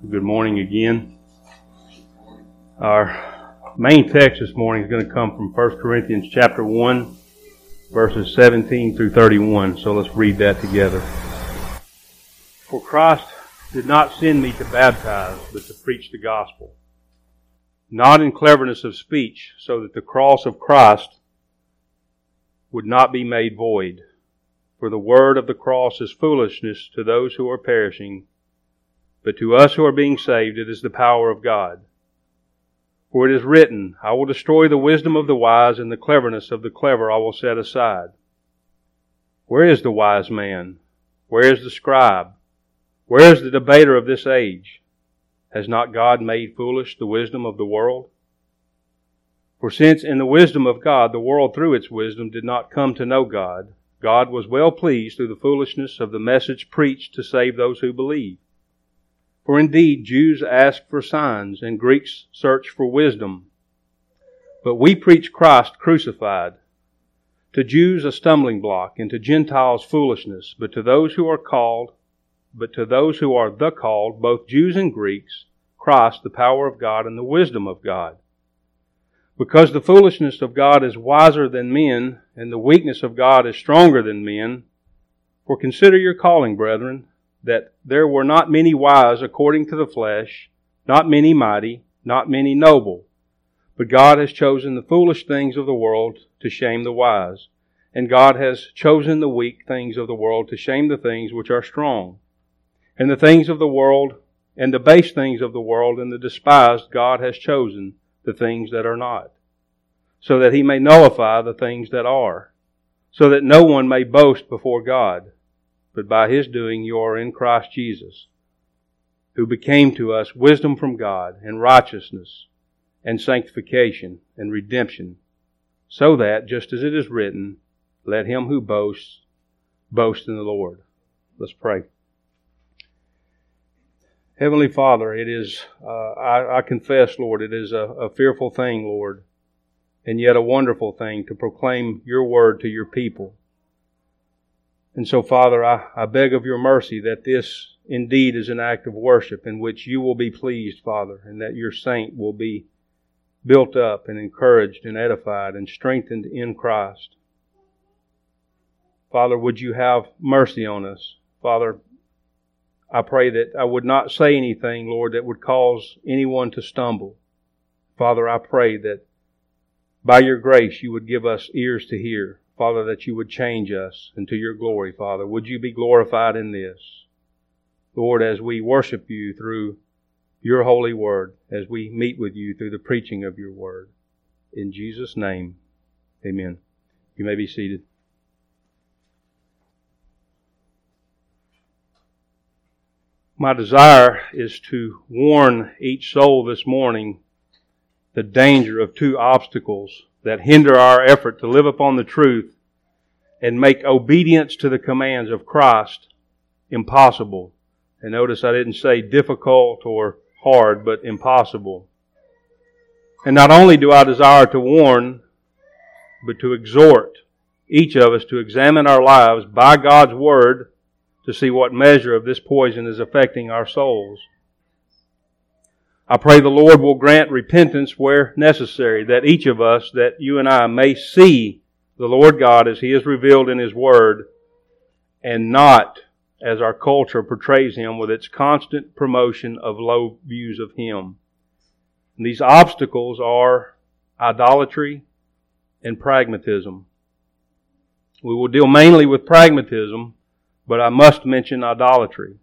Good morning again. Our main text this morning is going to come from 1 Corinthians chapter 1, verses 17 through 31. So let's read that together. For Christ did not send me to baptize, but to preach the gospel, not in cleverness of speech, so that the cross of Christ would not be made void. For the word of the cross is foolishness to those who are perishing, but to us who are being saved, it is the power of God. For it is written, I will destroy the wisdom of the wise, and the cleverness of the clever I will set aside. Where is the wise man? Where is the scribe? Where is the debater of this age? Has not God made foolish the wisdom of the world? For since in the wisdom of God, the world through its wisdom did not come to know God, God was well pleased through the foolishness of the message preached to save those who believe. For indeed, Jews ask for signs, and Greeks search for wisdom. But we preach Christ crucified, to Jews a stumbling block, and to Gentiles foolishness. But to those who are the called, both Jews and Greeks, Christ the power of God and the wisdom of God. Because the foolishness of God is wiser than men, and the weakness of God is stronger than men. For consider your calling, brethren, that there were not many wise according to the flesh, not many mighty, not many noble. But God has chosen the foolish things of the world to shame the wise. And God has chosen the weak things of the world to shame the things which are strong. And the things of the world, and the base things of the world, and the despised God has chosen, the things that are not, so that He may nullify the things that are, so that no one may boast before God. But by His doing you are in Christ Jesus, who became to us wisdom from God, and righteousness, and sanctification, and redemption, so that, just as it is written, let him who boasts, boast in the Lord. Let's pray. Heavenly Father, it is, I confess, Lord, it is a fearful thing, Lord, and yet a wonderful thing to proclaim your word to your people. And so, Father, I beg of your mercy that this indeed is an act of worship in which you will be pleased, Father, and that your saint will be built up and encouraged and edified and strengthened in Christ. Father, would you have mercy on us? Father, I pray that I would not say anything, Lord, that would cause anyone to stumble. Father, I pray that by your grace you would give us ears to hear. Father, that you would change us into your glory, Father. Would you be glorified in this? Lord, as we worship you through your holy word, as we meet with you through the preaching of your word. In Jesus' name, amen. You may be seated. My desire is to warn each soul this morning the danger of two obstacles that hinder our effort to live upon the truth and make obedience to the commands of Christ impossible. And notice I didn't say difficult or hard, but impossible. And not only do I desire to warn, but to exhort each of us to examine our lives by God's Word to see what measure of this poison is affecting our souls. I pray the Lord will grant repentance where necessary, that each of us, that you and I, may see the Lord God as He is revealed in His Word, and not as our culture portrays Him with its constant promotion of low views of Him. And these obstacles are idolatry and pragmatism. We will deal mainly with pragmatism, but I must mention idolatry.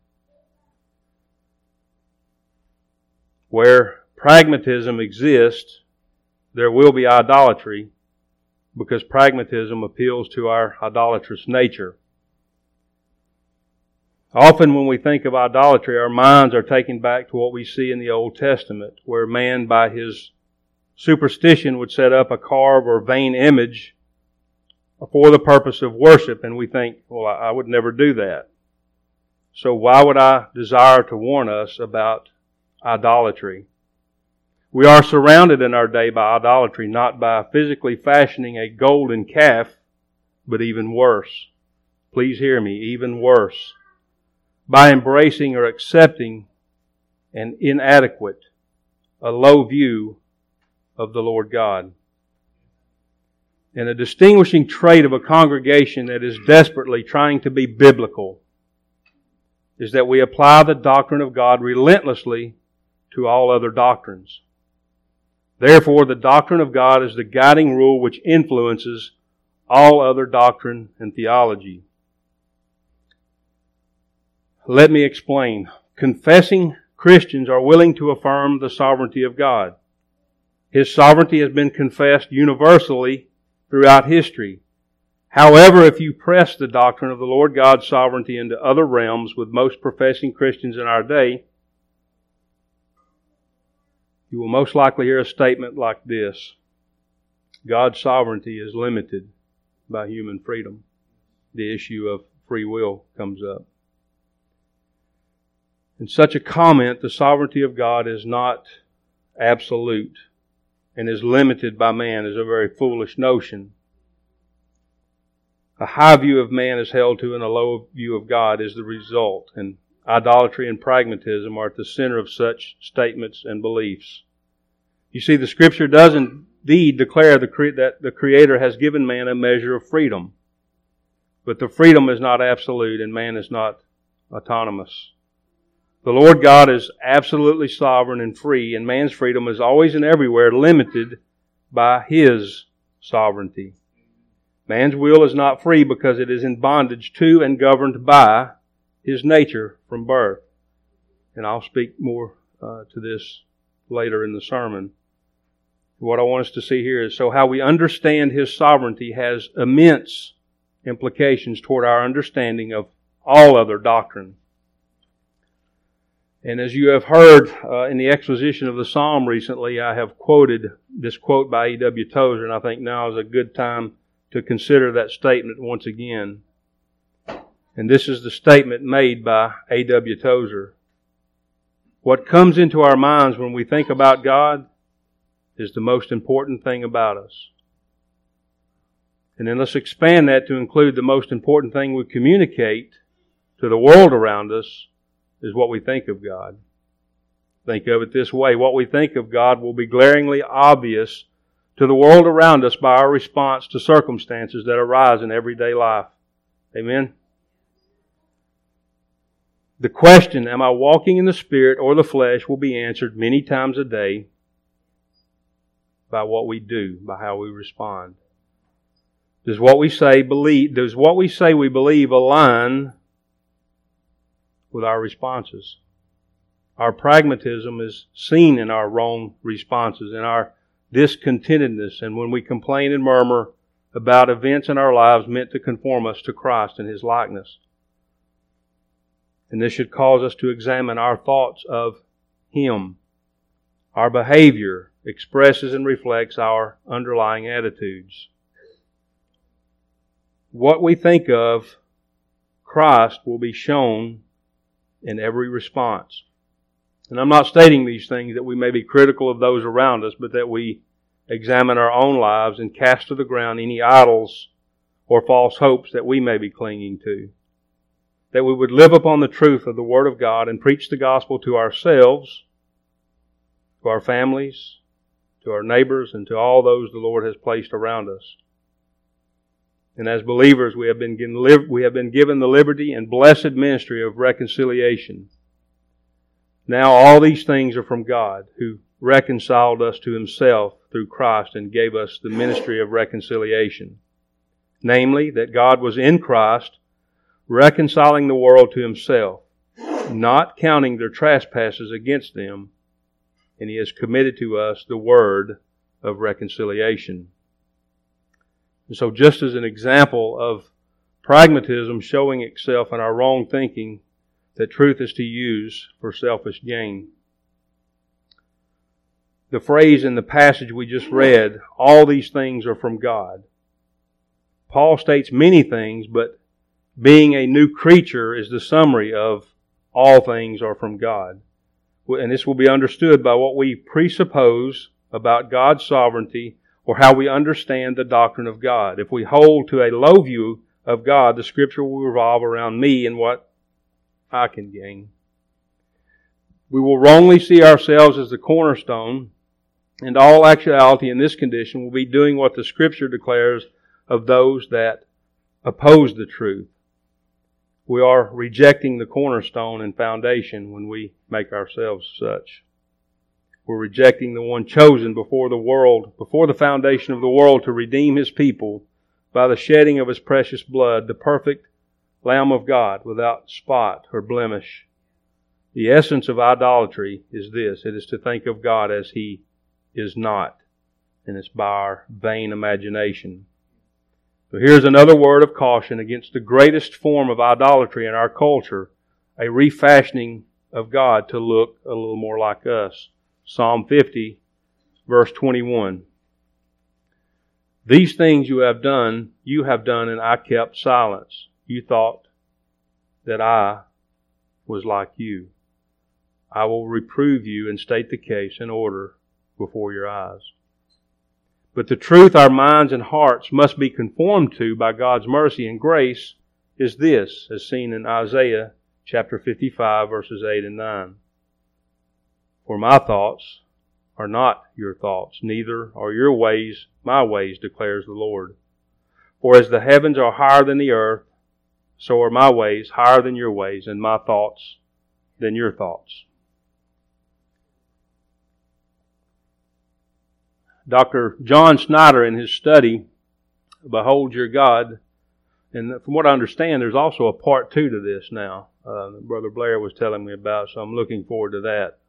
Where pragmatism exists, there will be idolatry, because pragmatism appeals to our idolatrous nature. Often when we think of idolatry, our minds are taken back to what we see in the Old Testament, where man by his superstition would set up a carved or vain image for the purpose of worship, and we think, well, I would never do that. So why would I desire to warn us about idolatry? We are surrounded in our day by idolatry, not by physically fashioning a golden calf, but even worse. Please hear me, even worse. By embracing or accepting and inadequate, a low view of the Lord God. And a distinguishing trait of a congregation that is desperately trying to be biblical is that we apply the doctrine of God relentlessly to all other doctrines. Therefore, the doctrine of God is the guiding rule which influences all other doctrine and theology. Let me explain. Confessing Christians are willing to affirm the sovereignty of God. His sovereignty has been confessed universally throughout history. However, if you press the doctrine of the Lord God's sovereignty into other realms with most professing Christians in our day, you will most likely hear a statement like this: God's sovereignty is limited by human freedom. The issue of free will comes up. In such a comment, the sovereignty of God is not absolute and is limited by man is a very foolish notion. A high view of man is held to and a low view of God is the result, and idolatry and pragmatism are at the center of such statements and beliefs. You see, the Scripture does indeed declare that the Creator has given man a measure of freedom, but the freedom is not absolute and man is not autonomous. The Lord God is absolutely sovereign and free, and man's freedom is always and everywhere limited by His sovereignty. Man's will is not free because it is in bondage to and governed by his nature from birth. And I'll speak more to this later in the sermon. What I want us to see here is so how we understand His sovereignty has immense implications toward our understanding of all other doctrine. And as you have heard in the exposition of the Psalm recently, I have quoted this quote by A.W. Tozer, and I think now is a good time to consider that statement once again. And this is the statement made by A.W. Tozer. What comes into our minds when we think about God is the most important thing about us. And then let's expand that to include the most important thing we communicate to the world around us is what we think of God. Think of it this way. What we think of God will be glaringly obvious to the world around us by our response to circumstances that arise in everyday life. Amen? The question, am I walking in the Spirit or the flesh, will be answered many times a day by what we do, by how we respond. Does what we say we believe align with our responses? Our pragmatism is seen in our wrong responses, in our discontentedness, and when we complain and murmur about events in our lives meant to conform us to Christ and His likeness. And this should cause us to examine our thoughts of Him. Our behavior expresses and reflects our underlying attitudes. What we think of Christ will be shown in every response. And I'm not stating these things that we may be critical of those around us, but that we examine our own lives and cast to the ground any idols or false hopes that we may be clinging to. That we would live upon the truth of the Word of God and preach the gospel to ourselves, to our families, to our neighbors, and to all those the Lord has placed around us. And as believers, we have been given the liberty and blessed ministry of reconciliation. Now all these things are from God, who reconciled us to Himself through Christ and gave us the ministry of reconciliation. Namely, that God was in Christ, reconciling the world to Himself, not counting their trespasses against them, and He has committed to us the word of reconciliation. And so just as an example of pragmatism showing itself in our wrong thinking, that truth is to use for selfish gain. The phrase in the passage we just read, all these things are from God. Paul states many things, but being a new creature is the summary of all things are from God. And this will be understood by what we presuppose about God's sovereignty or how we understand the doctrine of God. If we hold to a low view of God, the Scripture will revolve around me and what I can gain. We will wrongly see ourselves as the cornerstone, and all actuality in this condition will be doing what the Scripture declares of those that oppose the truth. We are rejecting the cornerstone and foundation when we make ourselves such. We're rejecting the one chosen before the foundation of the world to redeem His people by the shedding of His precious blood, the perfect Lamb of God without spot or blemish. The essence of idolatry is this. It is to think of God as He is not, and it's by our vain imagination. So here's another word of caution against the greatest form of idolatry in our culture, a refashioning of God to look a little more like us. Psalm 50, verse 21. These things you have done, and I kept silence. You thought that I was like you. I will reprove you and state the case in order before your eyes. But the truth our minds and hearts must be conformed to by God's mercy and grace is this, as seen in Isaiah chapter 55, verses 8 and 9. For my thoughts are not your thoughts, neither are your ways my ways, declares the Lord. For as the heavens are higher than the earth, so are my ways higher than your ways, and my thoughts than your thoughts. Dr. John Snyder, in his study, Behold Your God, and from what I understand, there's also a part 2 to this now. Brother Blair was telling me about, so I'm looking forward to that.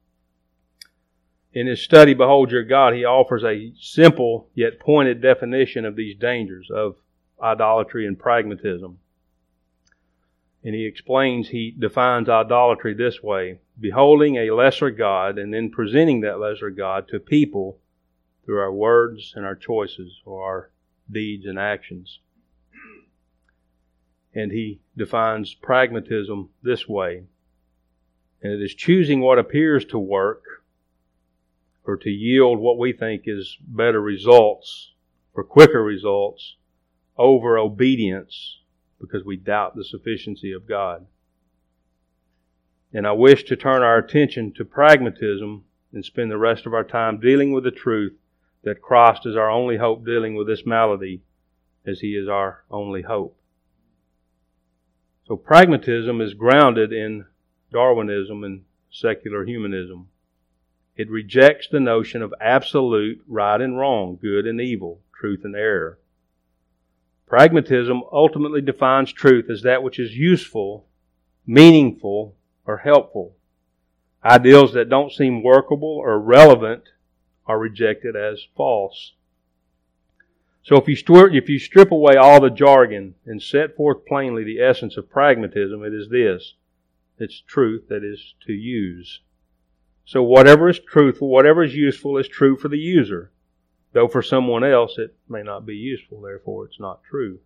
In his study, Behold Your God, he offers a simple yet pointed definition of these dangers of idolatry and pragmatism. And he defines idolatry this way: beholding a lesser God and then presenting that lesser God to people through our words and our choices or our deeds and actions. And he defines pragmatism this way: and it is choosing what appears to work or to yield what we think is better results or quicker results over obedience because we doubt the sufficiency of God. And I wish to turn our attention to pragmatism and spend the rest of our time dealing with the truth that Christ is our only hope dealing with this malady as He is our only hope. So pragmatism is grounded in Darwinism and secular humanism. It rejects the notion of absolute right and wrong, good and evil, truth and error. Pragmatism ultimately defines truth as that which is useful, meaningful, or helpful. Ideals that don't seem workable or relevant are rejected as false. So if you strip away all the jargon and set forth plainly the essence of pragmatism, it is this: it's truth that is to use. So whatever is truthful, whatever is useful is true for the user. Though for someone else it may not be useful, therefore it's not true.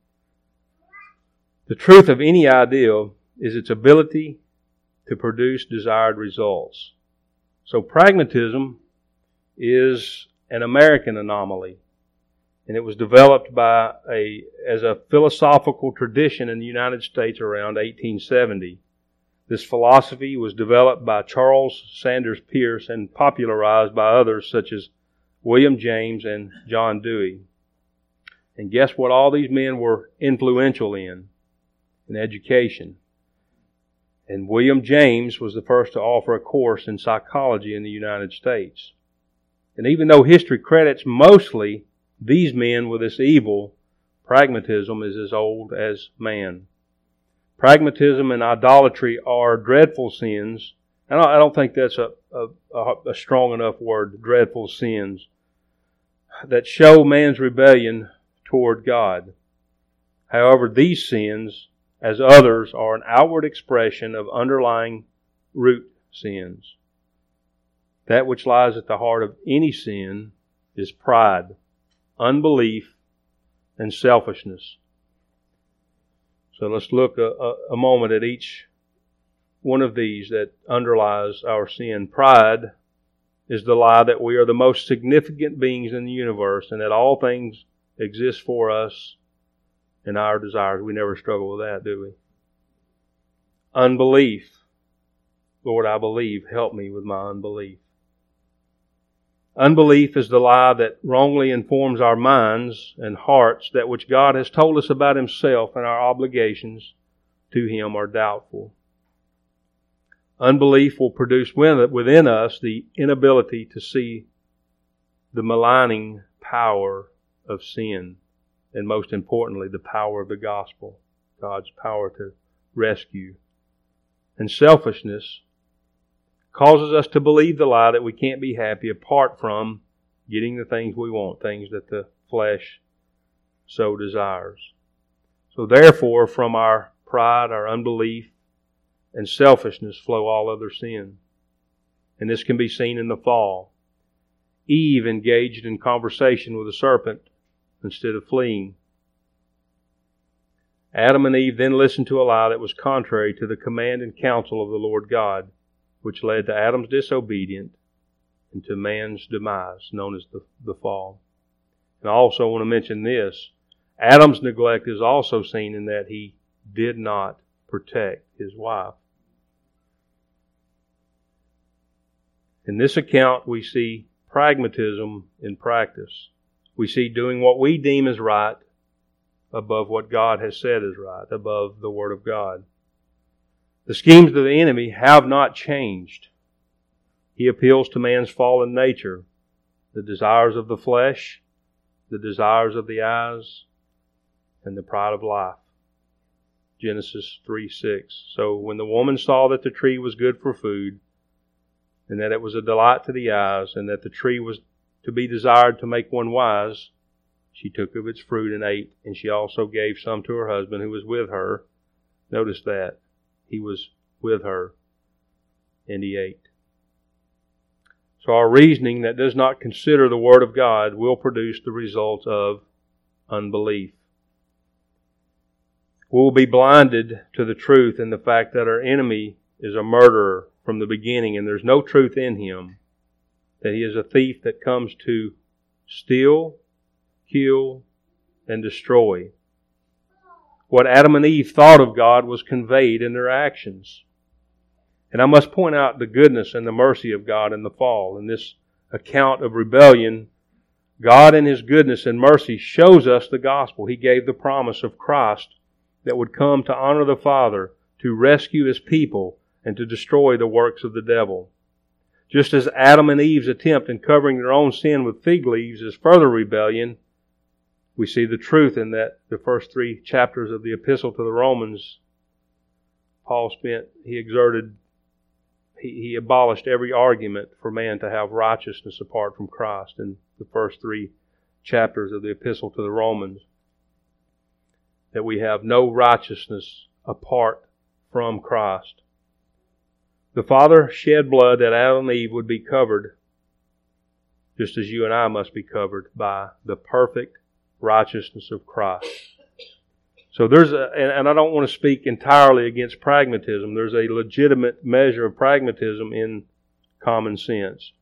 The truth of any ideal is its ability to produce desired results. So pragmatism is an American anomaly, and it was developed as a philosophical tradition in the United States around 1870. This philosophy was developed by Charles Sanders Peirce and popularized by others such as William James and John Dewey. And guess what all these men were influential in education. And William James was the first to offer a course in psychology in the United States. And even though history credits mostly these men with this evil, pragmatism is as old as man. Pragmatism and idolatry are dreadful sins. And I don't think that's a strong enough word, dreadful sins, that show man's rebellion toward God. However, these sins, as others, are an outward expression of underlying root sins. That which lies at the heart of any sin is pride, unbelief, and selfishness. So let's look a moment at each one of these that underlies our sin. Pride is the lie that we are the most significant beings in the universe and that all things exist for us and our desires. We never struggle with that, do we? Unbelief Lord, I believe. Help me with my unbelief. Unbelief is the lie that wrongly informs our minds and hearts that which God has told us about Himself and our obligations to Him are doubtful. Unbelief will produce within us the inability to see the maligning power of sin, and most importantly, the power of the gospel, God's power to rescue. And selfishness causes us to believe the lie that we can't be happy apart from getting the things we want, things that the flesh so desires. So therefore, from our pride, our unbelief, and selfishness flow all other sin. And this can be seen in the fall. Eve engaged in conversation with the serpent instead of fleeing. Adam and Eve then listened to a lie that was contrary to the command and counsel of the Lord God, which led to Adam's disobedience and to man's demise, known as the fall. And I also want to mention this. Adam's neglect is also seen in that he did not protect his wife. In this account, we see pragmatism in practice. We see doing what we deem is right above what God has said is right, above the Word of God. The schemes of the enemy have not changed. He appeals to man's fallen nature, the desires of the flesh, the desires of the eyes, and the pride of life. Genesis 3:6. So when the woman saw that the tree was good for food, and that it was a delight to the eyes, and that the tree was to be desired to make one wise, she took of its fruit and ate, and she also gave some to her husband who was with her. Notice that. He was with her, and he ate. So our reasoning that does not consider the Word of God will produce the results of unbelief. We will be blinded to the truth and the fact that our enemy is a murderer from the beginning, and there's no truth in him, that he is a thief that comes to steal, kill, and destroy. What Adam and Eve thought of God was conveyed in their actions. And I must point out the goodness and the mercy of God in the fall. In this account of rebellion, God in His goodness and mercy shows us the gospel. He gave the promise of Christ that would come to honor the Father, to rescue His people, and to destroy the works of the devil. Just as Adam and Eve's attempt in covering their own sin with fig leaves is further rebellion, we see the truth in that the first 3 chapters of the Epistle to the Romans, he abolished every argument for man to have righteousness apart from Christ in the first 3 chapters of the Epistle to the Romans. That we have no righteousness apart from Christ. The Father shed blood that Adam and Eve would be covered, just as you and I must be covered by the perfect righteousness of Christ. So and I don't want to speak entirely against pragmatism. There's a legitimate measure of pragmatism in common sense.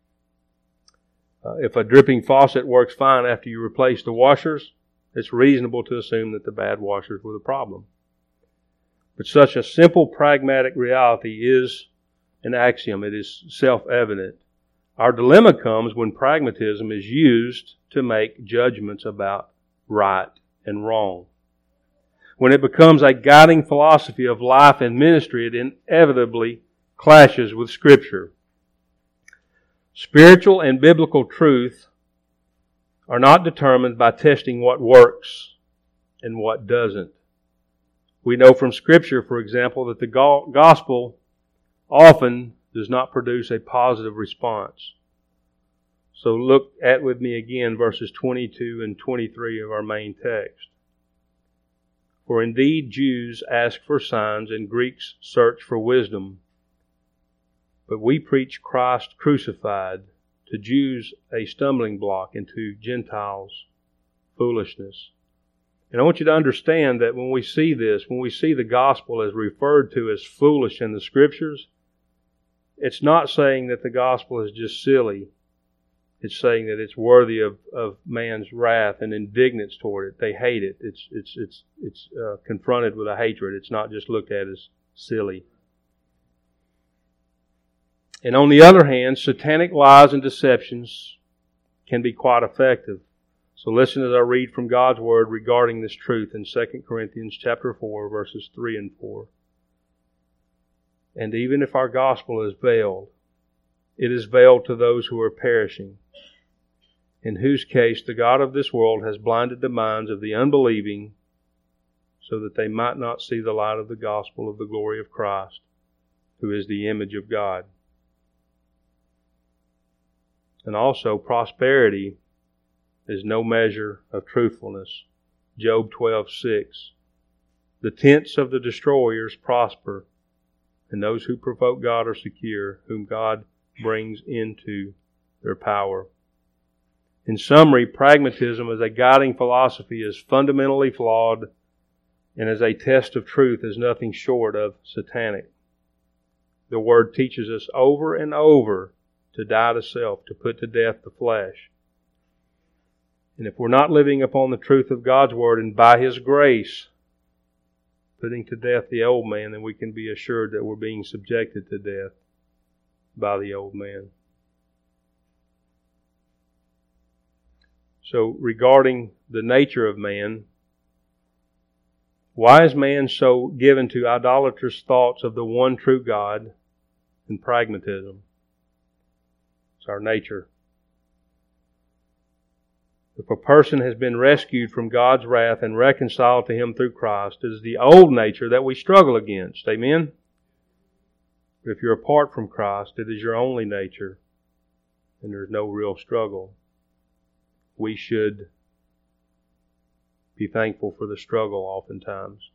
If a dripping faucet works fine after you replace the washers, it's reasonable to assume that the bad washers were the problem. But such a simple pragmatic reality is an axiom. It is self-evident. Our dilemma comes when pragmatism is used to make judgments about right and wrong. When it becomes a guiding philosophy of life and ministry, it inevitably clashes with Scripture. Spiritual and biblical truth are not determined by testing what works and what doesn't. We know from Scripture, for example, that the gospel often does not produce a positive response. So look at with me again verses 22 and 23 of our main text. For indeed Jews ask for signs and Greeks search for wisdom. But we preach Christ crucified, to Jews a stumbling block, and to Gentiles foolishness. And I want you to understand that when we see this, when we see the gospel as referred to as foolish in the Scriptures, it's not saying that the gospel is just silly. It's saying that it's worthy of man's wrath and indignance toward it. They hate it. It's confronted with a hatred. It's not just looked at as silly. And on the other hand, satanic lies and deceptions can be quite effective. So listen as I read from God's Word regarding this truth in 2 Corinthians chapter 4, verses 3 and 4. And even if our gospel is veiled, it is veiled to those who are perishing, in whose case the God of this world has blinded the minds of the unbelieving, so that they might not see the light of the gospel of the glory of Christ, who is the image of God. And also, prosperity is no measure of truthfulness. Job 12:6. The tents of the destroyers prosper, and those who provoke God are secure, whom God brings into their power. In summary, pragmatism as a guiding philosophy is fundamentally flawed, and as a test of truth is nothing short of satanic. The Word teaches us over and over to die to self, to put to death the flesh. And if we're not living upon the truth of God's Word and by His grace putting to death the old man, then we can be assured that we're being subjected to death by the old man. So regarding the nature of man, why is man so given to idolatrous thoughts of the one true God and pragmatism? It's our nature. If a person has been rescued from God's wrath and reconciled to Him through Christ, it is the old nature that we struggle against. Amen? But if you're apart from Christ, it is your only nature, and there's no real struggle. We should be thankful for the struggle oftentimes.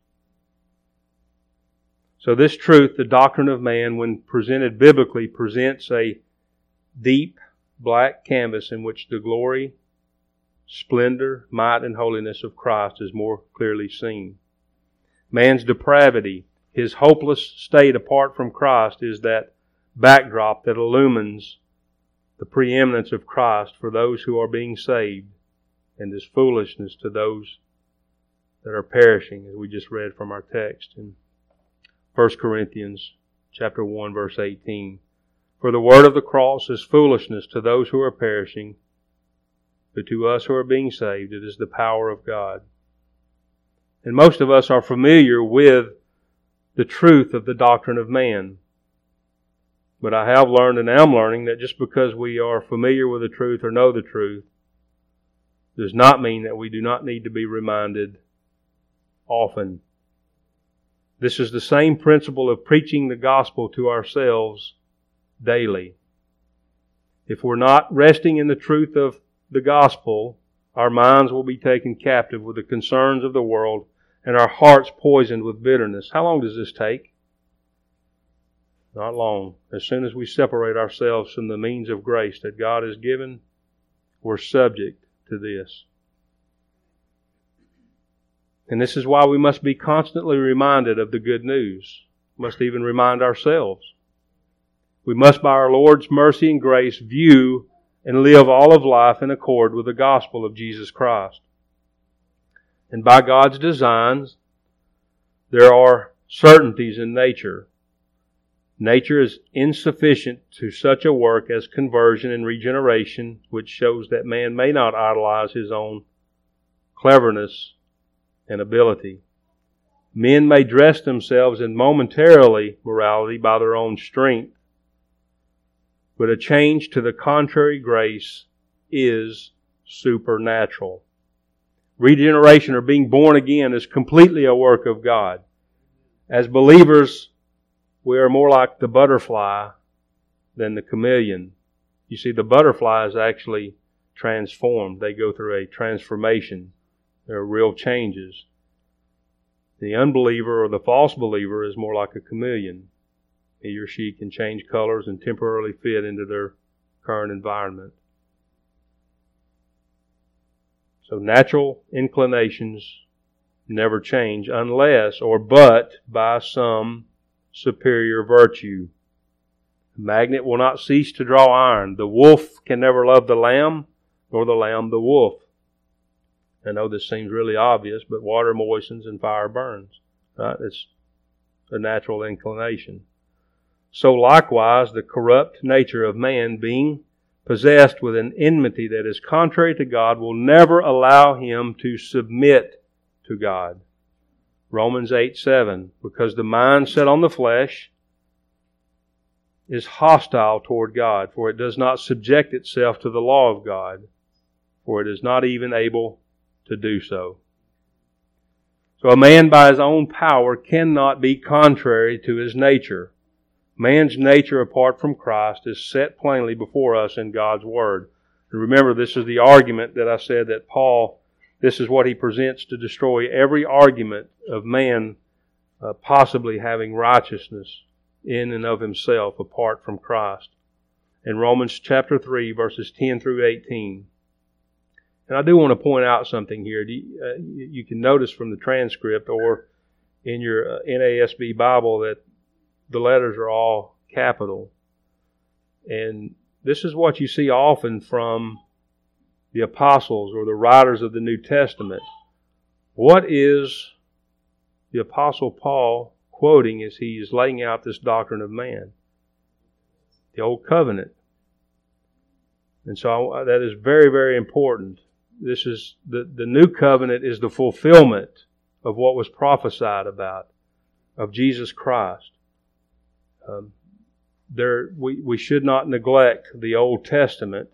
So this truth, the doctrine of man, when presented biblically, presents a deep black canvas in which the glory, splendor, might, and holiness of Christ is more clearly seen. Man's depravity, his hopeless state apart from Christ, is that backdrop that illumines the preeminence of Christ for those who are being saved, and is foolishness to those that are perishing, as we just read from our text in 1 Corinthians chapter 1, verse 18. For the word of the cross is foolishness to those who are perishing, but to us who are being saved, it is the power of God. And most of us are familiar with the truth of the doctrine of man. But I have learned and am learning that just because we are familiar with the truth or know the truth does not mean that we do not need to be reminded often. This is the same principle of preaching the gospel to ourselves daily. If we're not resting in the truth of the gospel, our minds will be taken captive with the concerns of the world and our hearts poisoned with bitterness. How long does this take? Not long. As soon as we separate ourselves from the means of grace that God has given, we're subject to this. And this is why we must be constantly reminded of the good news. We must even remind ourselves. We must, by our Lord's mercy and grace, view and live all of life in accord with the gospel of Jesus Christ. And by God's designs, there are certainties in nature. Nature is insufficient to such a work as conversion and regeneration, which shows that man may not idolize his own cleverness and ability. Men may dress themselves in momentarily morality by their own strength, but a change to the contrary grace is supernatural. Regeneration or being born again is completely a work of God. As believers, we are more like the butterfly than the chameleon. You see, the butterfly is actually transformed. They go through a transformation. There are real changes. The unbeliever or the false believer is more like a chameleon. He or she can change colors and temporarily fit into their current environment. So natural inclinations never change unless or but by some superior virtue. The magnet will not cease to draw iron. The wolf can never love the lamb, nor the lamb the wolf. I know this seems really obvious, but water moistens and fire burns. Right? It's a natural inclination. So likewise the corrupt nature of man, being possessed with an enmity that is contrary to God, will never allow him to submit to God. Romans 8:7, because the mind set on the flesh is hostile toward God, for it does not subject itself to the law of God, for it is not even able to do so. So a man by his own power cannot be contrary to his nature. Man's nature apart from Christ is set plainly before us in God's Word. And remember, this is the argument that I said that Paul, this is what he presents to destroy every argument of man possibly having righteousness in and of himself apart from Christ. In Romans chapter 3, verses 10 through 18. And I do want to point out something here. You can notice from the transcript or in your NASB Bible that the letters are all capital. And this is what you see often from the apostles or the writers of the New Testament. What is the Apostle Paul quoting as he is laying out this doctrine of man? The Old Covenant. And so that is very, very important. This is the New Covenant is the fulfillment of what was prophesied about, of Jesus Christ. We should not neglect the Old Testament.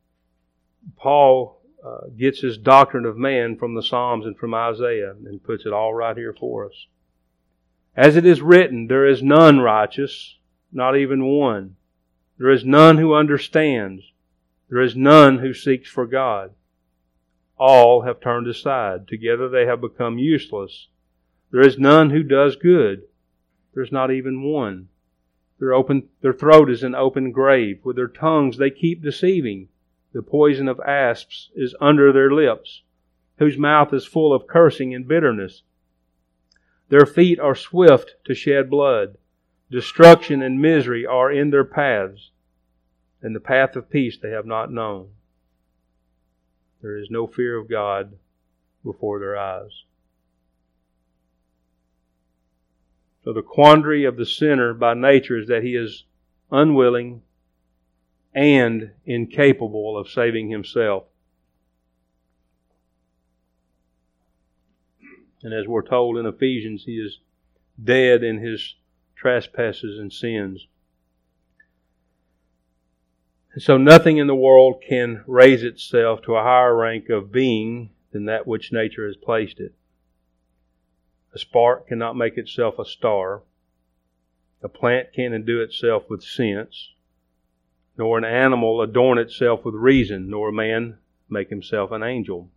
Paul gets his doctrine of man from the Psalms and from Isaiah and puts it all right here for us. As it is written, there is none righteous, not even one. There is none who understands. There is none who seeks for God. All have turned aside. Together they have become useless. There is none who does good. There's not even one. Their throat is an open grave. With their tongues they keep deceiving. The poison of asps is under their lips, whose mouth is full of cursing and bitterness. Their feet are swift to shed blood. Destruction and misery are in their paths, and the path of peace they have not known. There is no fear of God before their eyes. So the quandary of the sinner by nature is that he is unwilling and incapable of saving himself. And as we're told in Ephesians, he is dead in his trespasses and sins. And so nothing in the world can raise itself to a higher rank of being than that which nature has placed it. A spark cannot make itself a star. A plant can't endue itself with sense. Nor an animal adorn itself with reason, nor a man make himself an angel.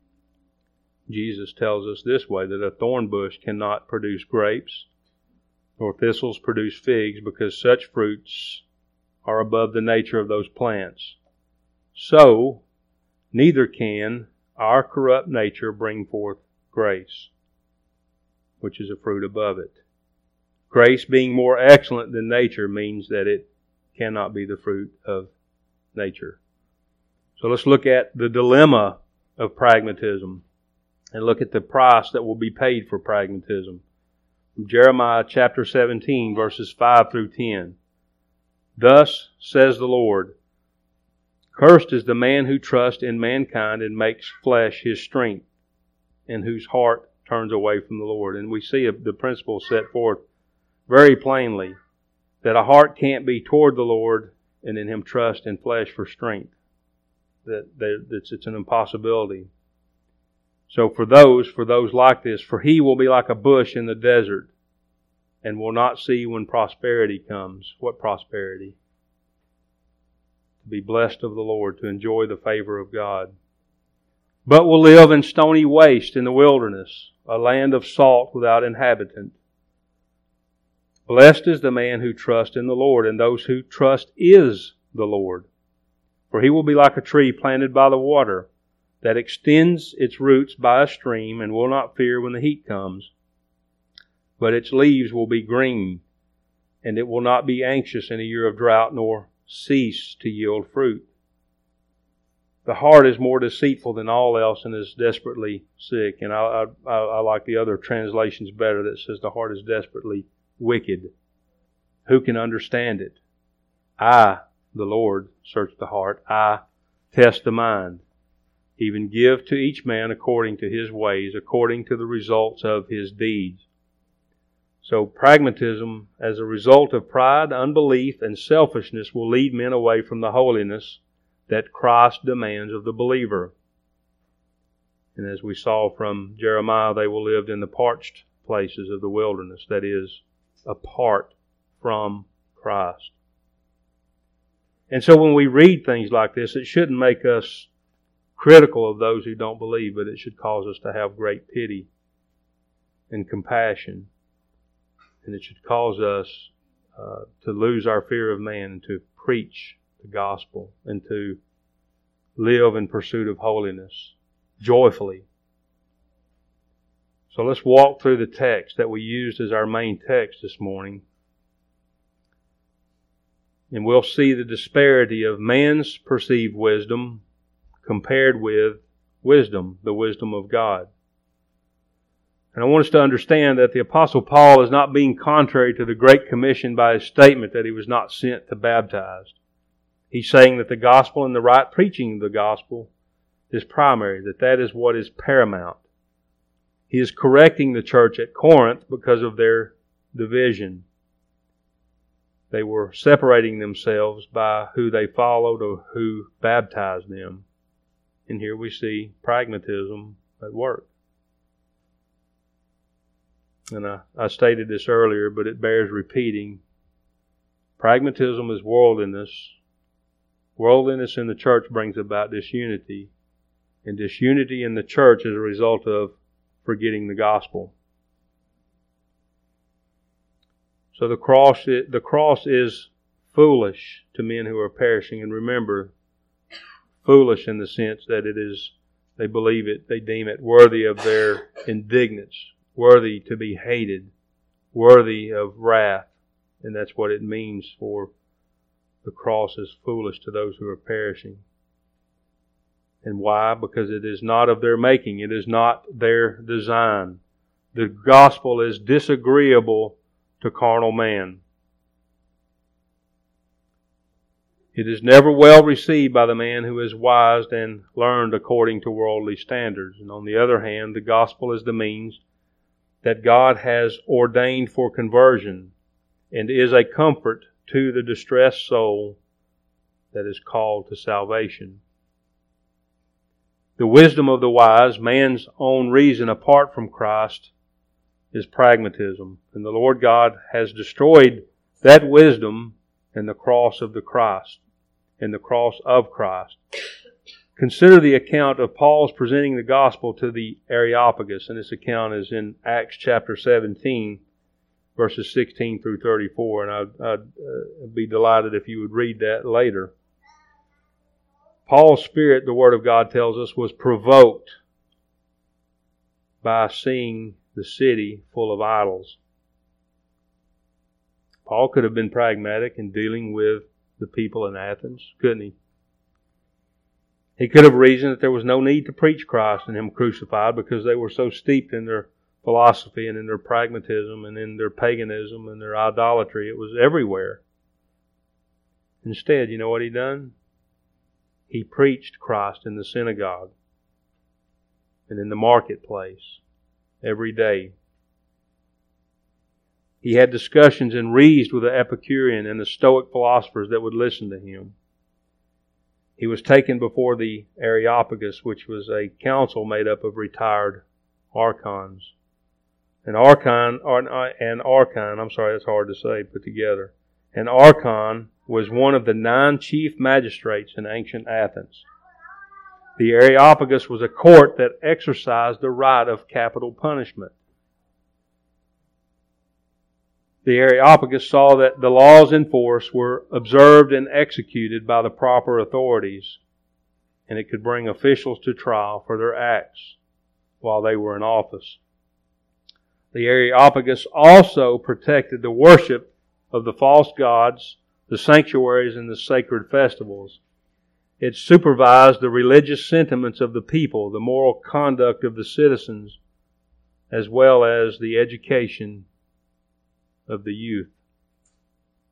Jesus tells us this way, that a thorn bush cannot produce grapes, nor thistles produce figs, because such fruits are above the nature of those plants. So, neither can our corrupt nature bring forth grace, which is a fruit above it. Grace being more excellent than nature means that it cannot be the fruit of nature. So let's look at the dilemma of pragmatism and look at the price that will be paid for pragmatism. From Jeremiah chapter 17, verses 5 through 10. Thus says the Lord, cursed is the man who trusts in mankind and makes flesh his strength, and whose heart turns away from the Lord. And we see the principle set forth very plainly, that a heart can't be toward the Lord and in Him trust in flesh for strength. It's an impossibility. So for those like this, for he will be like a bush in the desert and will not see when prosperity comes. What prosperity? To be blessed of the Lord, to enjoy the favor of God. But will live in stony waste in the wilderness, a land of salt without inhabitant. Blessed is the man who trusts in the Lord, and those who trust is the Lord. For he will be like a tree planted by the water, that extends its roots by a stream, and will not fear when the heat comes. But its leaves will be green, and it will not be anxious in a year of drought, nor cease to yield fruit. The heart is more deceitful than all else and is desperately sick. And I like the other translations better that says the heart is desperately wicked. Who can understand it? I, the Lord, search the heart. I test the mind. Even give to each man according to his ways, according to the results of his deeds. So pragmatism, as a result of pride, unbelief, and selfishness, will lead men away from the holiness that Christ demands of the believer. And as we saw from Jeremiah, they will live in the parched places of the wilderness, that is, apart from Christ. And so when we read things like this, it shouldn't make us critical of those who don't believe, but it should cause us to have great pity and compassion. And it should cause us to lose our fear of man and to preach the gospel and to live in pursuit of holiness joyfully. So let's walk through the text that we used as our main text this morning. And we'll see the disparity of man's perceived wisdom compared with wisdom, the wisdom of God. And I want us to understand that the Apostle Paul is not being contrary to the Great Commission by his statement that he was not sent to baptize. He's saying that the gospel and the right preaching of the gospel is primary, that is what is paramount. He is correcting the church at Corinth because of their division. They were separating themselves by who they followed or who baptized them. And here we see pragmatism at work. And I stated this earlier, but it bears repeating. Pragmatism is worldliness. Worldliness in the church brings about disunity. And disunity in the church is a result of forgetting the gospel. So the cross is foolish to men who are perishing. And remember, foolish in the sense that it is, they believe it, they deem it worthy of their indignance, worthy to be hated, worthy of wrath. And that's what it means for the cross is foolish to those who are perishing. And why? Because it is not of their making. It is not their design. The gospel is disagreeable to carnal man. It is never well received by the man who is wise and learned according to worldly standards. And on the other hand, the gospel is the means that God has ordained for conversion and is a comfort to the distressed soul that is called to salvation. The wisdom of the wise, man's own reason apart from Christ, is pragmatism. And the Lord God has destroyed that wisdom in the cross of the Christ, in the cross of Christ. Consider the account of Paul's presenting the gospel to the Areopagus, and this account is in Acts chapter 17, verses 16 through 34, and I'd be delighted if you would read that later. Paul's spirit, the Word of God tells us, was provoked by seeing the city full of idols. Paul could have been pragmatic in dealing with the people in Athens, couldn't he? He could have reasoned that there was no need to preach Christ and Him crucified because they were so steeped in their philosophy and in their pragmatism and in their paganism and their idolatry. It was everywhere. Instead, you know what he done? He preached Christ in the synagogue and in the marketplace every day. He had discussions and reasoned with the Epicurean and the Stoic philosophers that would listen to him. He was taken before the Areopagus, which was a council made up of retired archons. An archon, I'm sorry, that's hard to say, put together. An archon was one of the 9 chief magistrates in ancient Athens. The Areopagus was a court that exercised the right of capital punishment. The Areopagus saw that the laws in force were observed and executed by the proper authorities, and it could bring officials to trial for their acts while they were in office. The Areopagus also protected the worship of the false gods, the sanctuaries, and the sacred festivals. It supervised the religious sentiments of the people, the moral conduct of the citizens, as well as the education of the youth.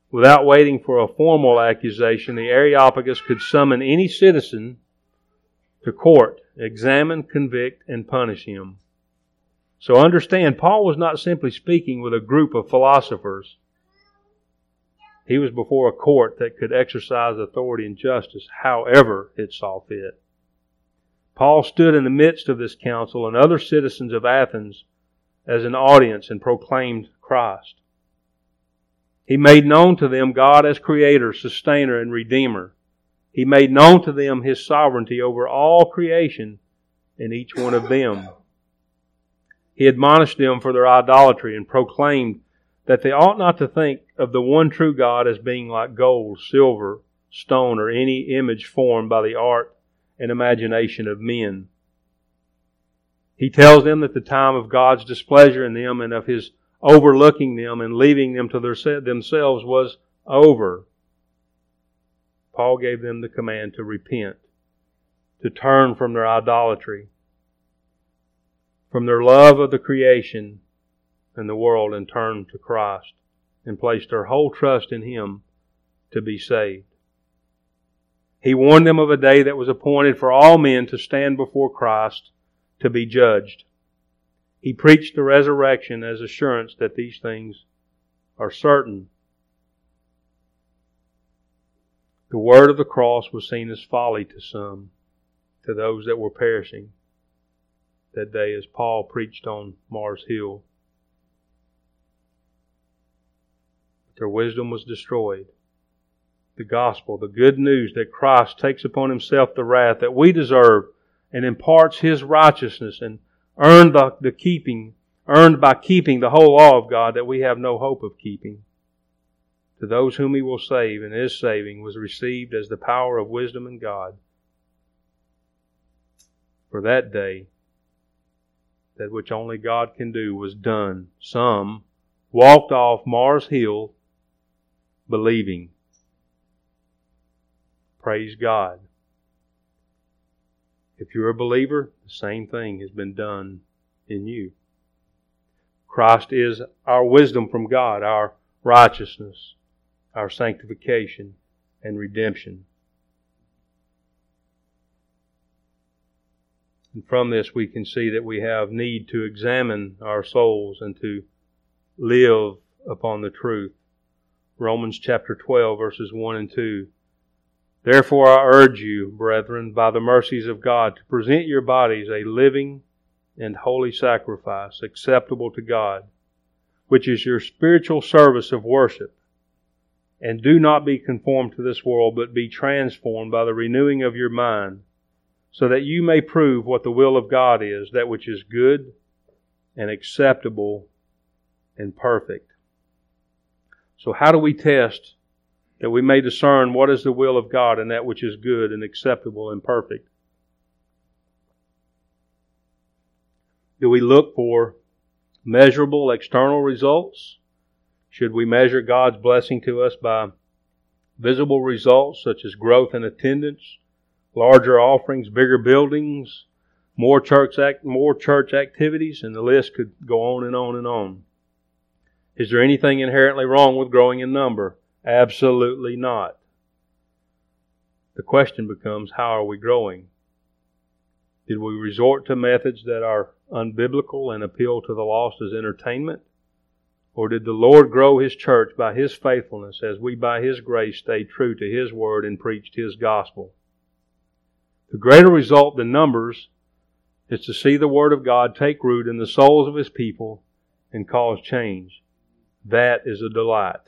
Without waiting for a formal accusation, the Areopagus could summon any citizen to court, examine, convict, and punish him. So understand, Paul was not simply speaking with a group of philosophers. He was before a court that could exercise authority and justice however it saw fit. Paul stood in the midst of this council and other citizens of Athens as an audience and proclaimed Christ. He made known to them God as Creator, Sustainer, and Redeemer. He made known to them His sovereignty over all creation and each one of them. He admonished them for their idolatry and proclaimed that they ought not to think of the one true God as being like gold, silver, stone, or any image formed by the art and imagination of men. He tells them that the time of God's displeasure in them and of His overlooking them and leaving them to themselves was over. Paul gave them the command to repent, to turn from their idolatry, from their love of the creation and the world, and turn to Christ and place their whole trust in Him to be saved. He warned them of a day that was appointed for all men to stand before Christ to be judged. He preached the resurrection as assurance that these things are certain. The word of the cross was seen as folly to some, to those that were perishing that day as Paul preached on Mars Hill. Their wisdom was destroyed. The gospel, the good news that Christ takes upon Himself the wrath that we deserve and imparts His righteousness and earned by keeping the whole law of God that we have no hope of keeping. To those whom He will save, and is saving, was received as the power of wisdom in God. For that day, that which only God can do was done. Some walked off Mars Hill believing. Praise God. If you're a believer, the same thing has been done in you. Christ is our wisdom from God, our righteousness, our sanctification and redemption. And from this we can see that we have need to examine our souls and to live upon the truth. Romans chapter 12 verses 1 and 2. Therefore I urge you, brethren, by the mercies of God, to present your bodies a living and holy sacrifice, acceptable to God, which is your spiritual service of worship. And do not be conformed to this world, but be transformed by the renewing of your mind, so that you may prove what the will of God is, that which is good and acceptable and perfect. So how do we test that we may discern what is the will of God and that which is good and acceptable and perfect? Do we look for measurable external results? Should we measure God's blessing to us by visible results such as growth in attendance, larger offerings, bigger buildings, more church activities, and the list could go on and on and on? Is there anything inherently wrong with growing in number? Absolutely not. The question becomes, how are we growing? Did we resort to methods that are unbiblical and appeal to the lost as entertainment? Or did the Lord grow His church by His faithfulness as we by His grace stayed true to His word and preached His gospel? The greater result than numbers is to see the word of God take root in the souls of His people and cause change. That is a delight.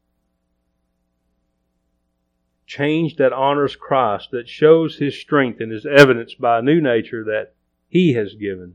Change that honors Christ, that shows His strength and is evidenced by a new nature that He has given.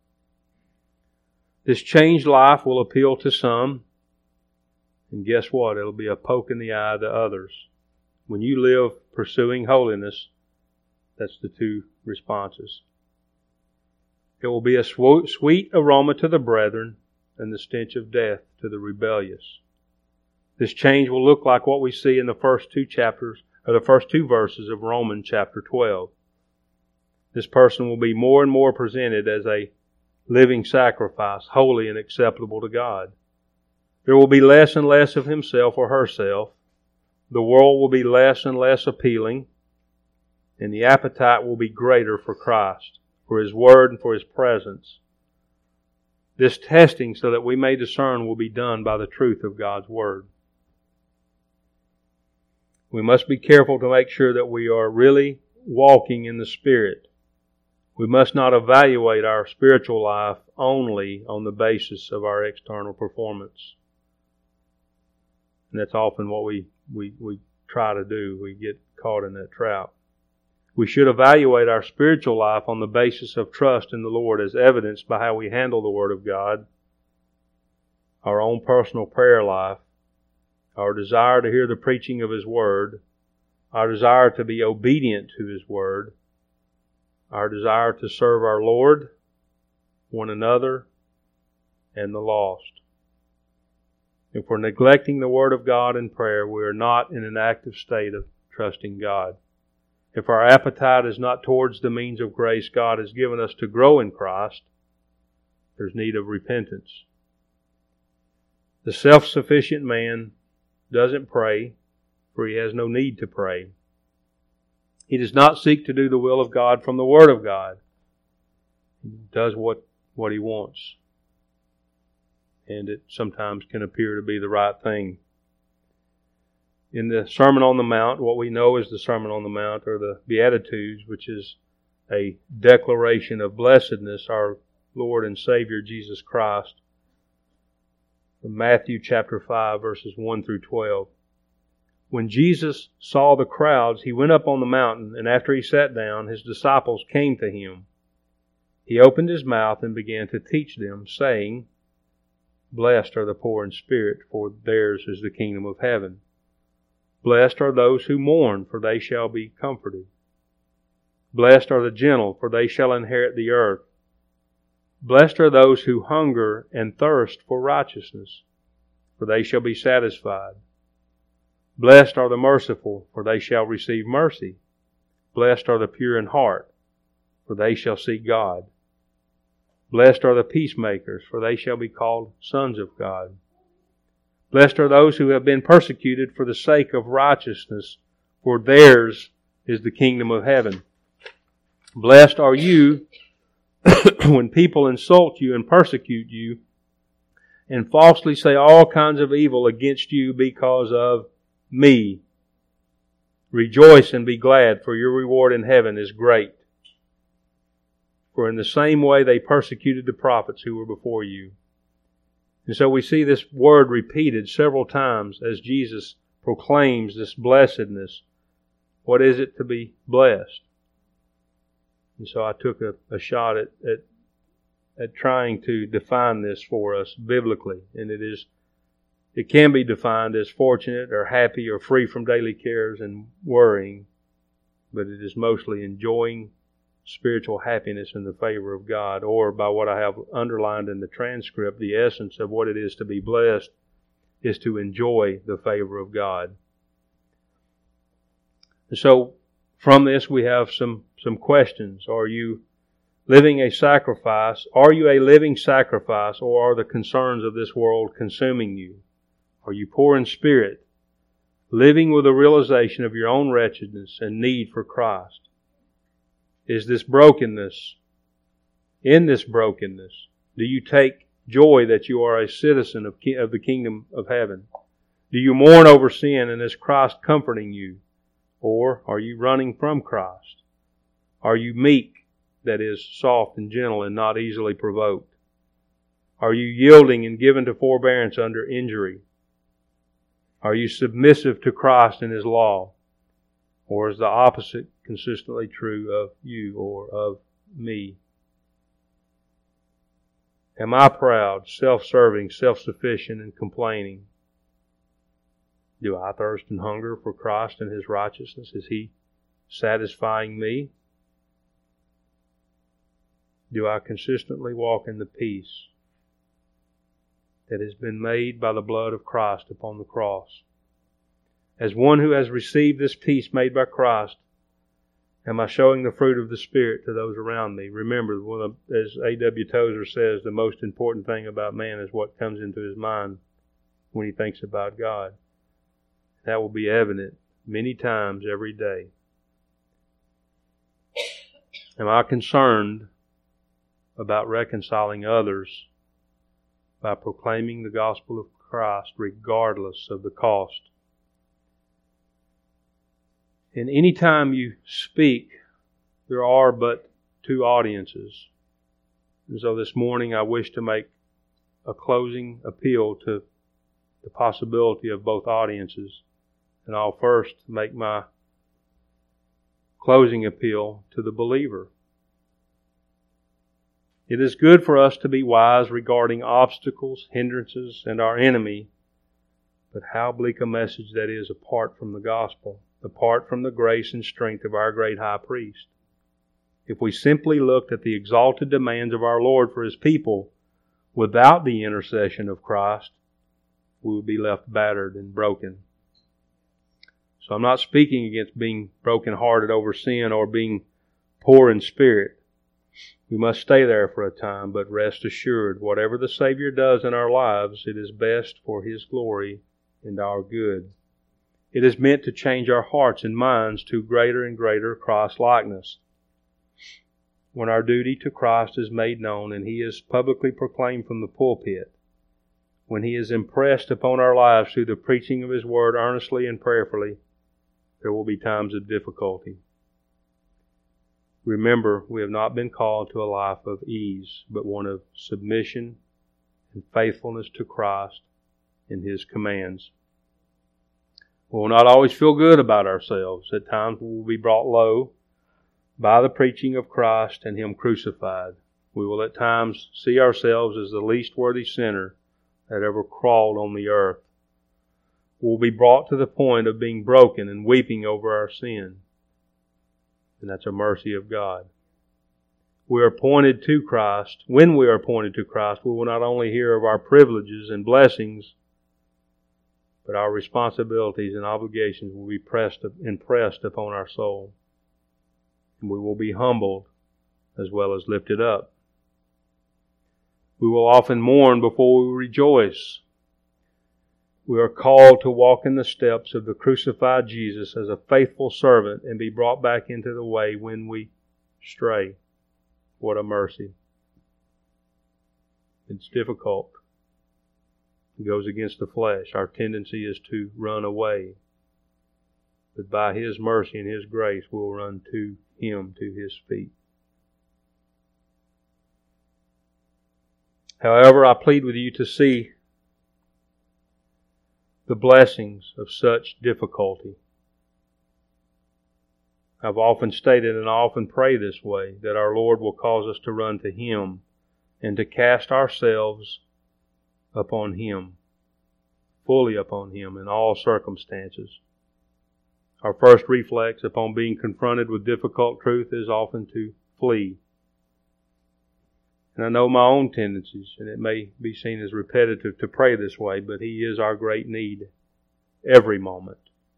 This changed life will appeal to some, and guess what? It'll be a poke in the eye to others. When you live pursuing holiness, that's the two responses. It will be a sweet aroma to the brethren and the stench of death to the rebellious. This change will look like what we see in the first two chapters, or the first two verses of Romans chapter 12. This person will be more and more presented as a living sacrifice, holy and acceptable to God. There will be less and less of himself or herself. The world will be less and less appealing. And the appetite will be greater for Christ, for His Word and for His presence. This testing, so that we may discern, will be done by the truth of God's Word. We must be careful to make sure that we are really walking in the Spirit. We must not evaluate our spiritual life only on the basis of our external performance. And that's often what we try to do. We get caught in that trap. We should evaluate our spiritual life on the basis of trust in the Lord, as evidenced by how we handle the Word of God, our own personal prayer life, our desire to hear the preaching of His Word, our desire to be obedient to His Word, our desire to serve our Lord, one another, and the lost. If we're neglecting the Word of God in prayer, we are not in an active state of trusting God. If our appetite is not towards the means of grace God has given us to grow in Christ, there's need of repentance. The self-sufficient man doesn't pray, for he has no need to pray. He does not seek to do the will of God from the Word of God. He does what he wants. And it sometimes can appear to be the right thing. In the Sermon on the Mount, what we know as the Sermon on the Mount are the Beatitudes, which is a declaration of blessedness, our Lord and Savior Jesus Christ. From Matthew chapter 5, verses 1 through 12. When Jesus saw the crowds, He went up on the mountain, and after He sat down, His disciples came to Him. He opened His mouth and began to teach them, saying, Blessed are the poor in spirit, for theirs is the kingdom of heaven. Blessed are those who mourn, for they shall be comforted. Blessed are the gentle, for they shall inherit the earth. Blessed are those who hunger and thirst for righteousness, for they shall be satisfied. Blessed are the merciful, for they shall receive mercy. Blessed are the pure in heart, for they shall see God. Blessed are the peacemakers, for they shall be called sons of God. Blessed are those who have been persecuted for the sake of righteousness, for theirs is the kingdom of heaven. Blessed are you when people insult you and persecute you and falsely say all kinds of evil against you because of me. Rejoice and be glad, for your reward in heaven is great. For in the same way they persecuted the prophets who were before you. And so we see this word repeated several times as Jesus proclaims this blessedness. What is it to be blessed? And so I took a shot at trying to define this for us biblically. And it can be defined as fortunate or happy or free from daily cares and worrying, but it is mostly enjoying spiritual happiness in the favor of God, or by what I have underlined in the transcript, the essence of what it is to be blessed is to enjoy the favor of God. And so from this we have some questions. Are you living a sacrifice? Are you a living sacrifice, or are the concerns of this world consuming you? Are you poor in spirit, living with a realization of your own wretchedness and need for Christ? Is this brokenness? In this brokenness, do you take joy that you are a citizen of the kingdom of heaven? Do you mourn over sin, and is Christ comforting you? Or are you running from Christ? Are you meek, that is, soft and gentle and not easily provoked? Are you yielding and given to forbearance under injury? Are you submissive to Christ and His law? Or is the opposite consistently true of you or of me? Am I proud, self-serving, self-sufficient, and complaining? Do I thirst and hunger for Christ and His righteousness? Is He satisfying me? Do I consistently walk in the peace that has been made by the blood of Christ upon the cross? As one who has received this peace made by Christ, am I showing the fruit of the Spirit to those around me? Remember, as A.W. Tozer says, the most important thing about man is what comes into his mind. when he thinks about God. That will be evident many times every day. Am I concerned about reconciling others by proclaiming the gospel of Christ regardless of the cost? And any time you speak, there are but two audiences. And so this morning I wish to make a closing appeal to the possibility of both audiences. And I'll first make my closing appeal to the believer. It is good for us to be wise regarding obstacles, hindrances, and our enemy, but how bleak a message that is apart from the gospel, apart from the grace and strength of our great high priest. If we simply looked at the exalted demands of our Lord for His people without the intercession of Christ, we would be left battered and broken. So I'm not speaking against being broken-hearted over sin or being poor in spirit. We must stay there for a time, but rest assured, whatever the Savior does in our lives, it is best for His glory and our good. It is meant to change our hearts and minds to greater and greater Christ-likeness. When our duty to Christ is made known and He is publicly proclaimed from the pulpit, when He is impressed upon our lives through the preaching of His Word earnestly and prayerfully, there will be times of difficulty. Remember, we have not been called to a life of ease, but one of submission and faithfulness to Christ and His commands. We will not always feel good about ourselves. At times we will be brought low by the preaching of Christ and Him crucified. We will at times see ourselves as the least worthy sinner that ever crawled on the earth. We will be brought to the point of being broken and weeping over our sin. And that's a mercy of God. We are appointed to Christ. When we are appointed to Christ, we will not only hear of our privileges and blessings, but our responsibilities and obligations will be impressed upon our soul. And we will be humbled as well as lifted up. We will often mourn before we rejoice. We are called to walk in the steps of the crucified Jesus as a faithful servant and be brought back into the way when we stray. What a mercy. It's difficult. It goes against the flesh. Our tendency is to run away. But by His mercy and His grace, we'll run to Him, to His feet. However, I plead with you to see the blessings of such difficulty. I've often stated and I often pray this way, that our Lord will cause us to run to Him and to cast ourselves upon Him, fully upon Him in all circumstances. Our first reflex upon being confronted with difficult truth is often to flee. And I know my own tendencies, and it may be seen as repetitive to pray this way, but He is our great need every moment.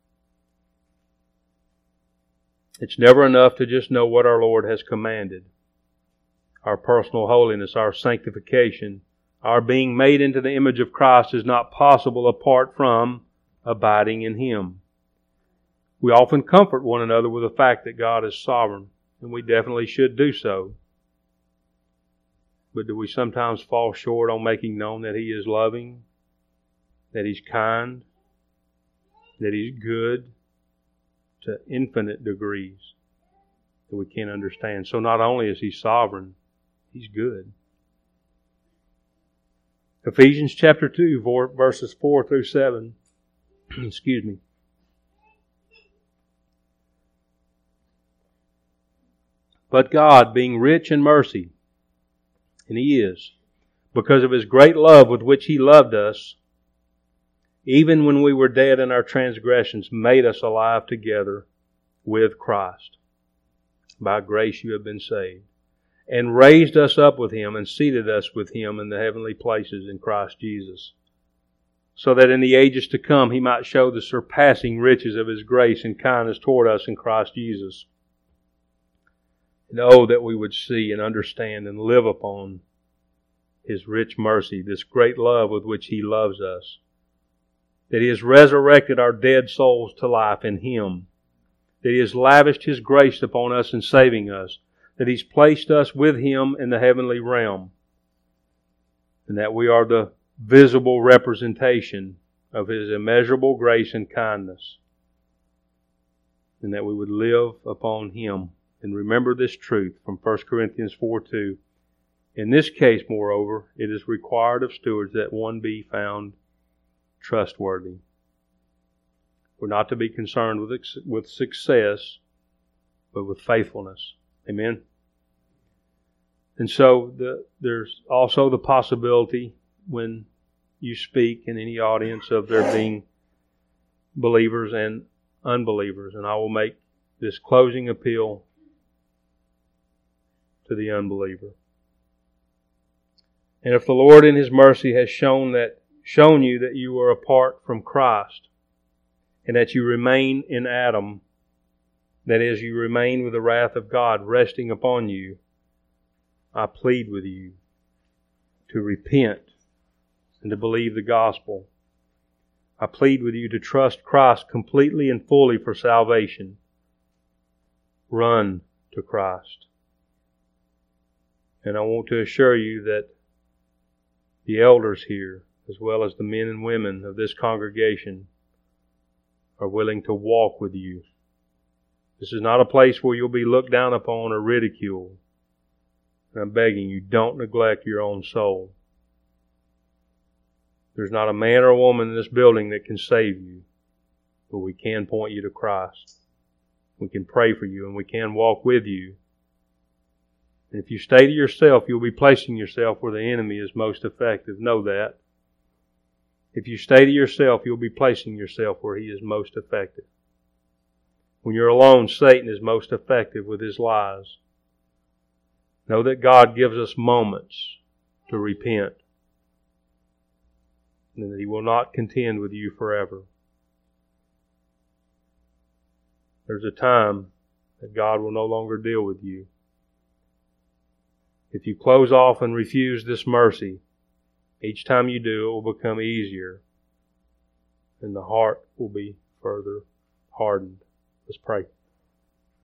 It's never enough to just know what our Lord has commanded. Our personal holiness, our sanctification, our being made into the image of Christ is not possible apart from abiding in Him. We often comfort one another with the fact that God is sovereign, and we definitely should do so. But do we sometimes fall short on making known that He is loving, that He's kind, that He's good to infinite degrees that we can't understand? So not only is He sovereign, He's good. Ephesians chapter 2, verses 4 through 7. Excuse me. But God, being rich in mercy, and He is, because of His great love with which He loved us, even when we were dead in our transgressions, made us alive together with Christ. By grace you have been saved. And raised us up with Him and seated us with Him in the heavenly places in Christ Jesus, so that in the ages to come He might show the surpassing riches of His grace and kindness toward us in Christ Jesus. And oh, that we would see and understand and live upon His rich mercy, this great love with which He loves us, that He has resurrected our dead souls to life in Him, that He has lavished His grace upon us in saving us, that He's placed us with Him in the heavenly realm, and that we are the visible representation of His immeasurable grace and kindness, and that we would live upon Him. And remember this truth from 1 Corinthians 4:2. In this case, moreover, it is required of stewards that one be found trustworthy. We're not to be concerned with success, but with faithfulness. Amen? And so there's also the possibility when you speak in any audience of there being believers and unbelievers. And I will make this closing appeal to the unbeliever. And if the Lord in His mercy has shown you that you are apart from Christ, and that you remain in Adam, that is, you remain with the wrath of God resting upon you, I plead with you to repent and to believe the gospel. I plead with you to trust Christ completely and fully for salvation. Run to Christ. And I want to assure you that the elders here, as well as the men and women of this congregation, are willing to walk with you. This is not a place where you'll be looked down upon or ridiculed. And I'm begging you, don't neglect your own soul. There's not a man or a woman in this building that can save you, but we can point you to Christ. We can pray for you and we can walk with you. And if you stay to yourself, you'll be placing yourself where the enemy is most effective. Know that. If you stay to yourself, you'll be placing yourself where he is most effective. When you're alone, Satan is most effective with his lies. Know that God gives us moments to repent, and that He will not contend with you forever. There's a time that God will no longer deal with you. If you close off and refuse this mercy, each time you do, it will become easier, and the heart will be further hardened. Let's pray.